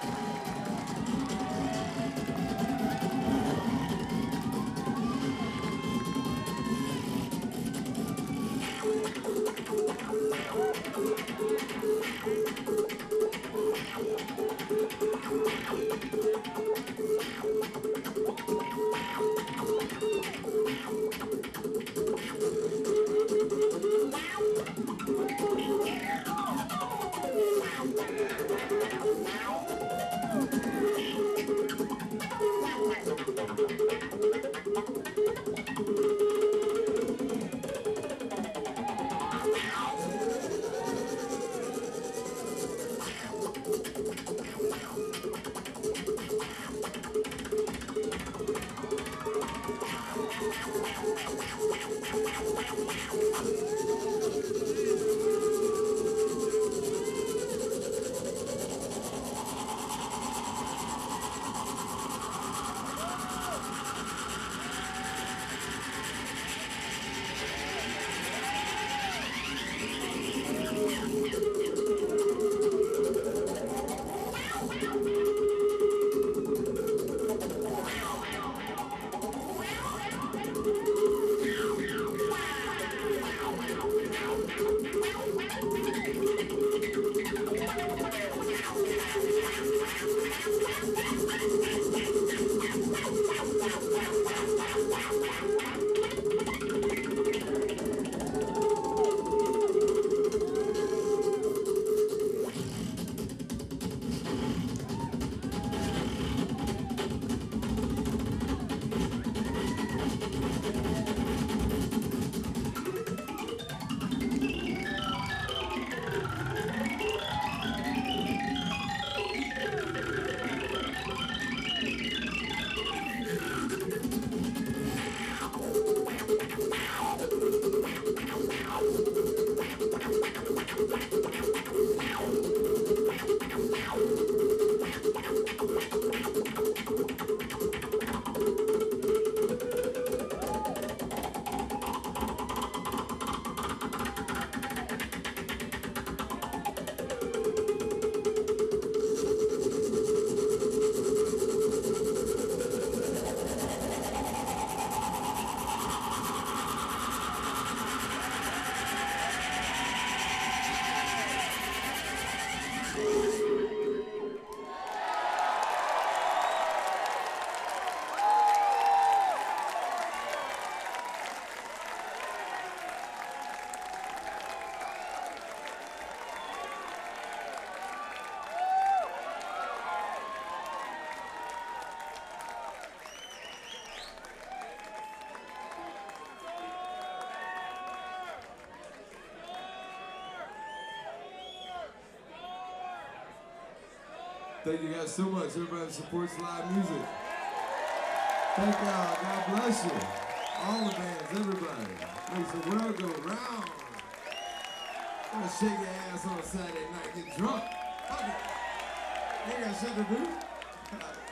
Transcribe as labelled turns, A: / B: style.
A: Thank you guys so much, everybody that supports live music. Thank y'all, God bless you. All the bands, everybody. Makes the world go round. I'm gonna shake your ass on a Saturday night, get drunk. Fuck it. Ain't got shit to do.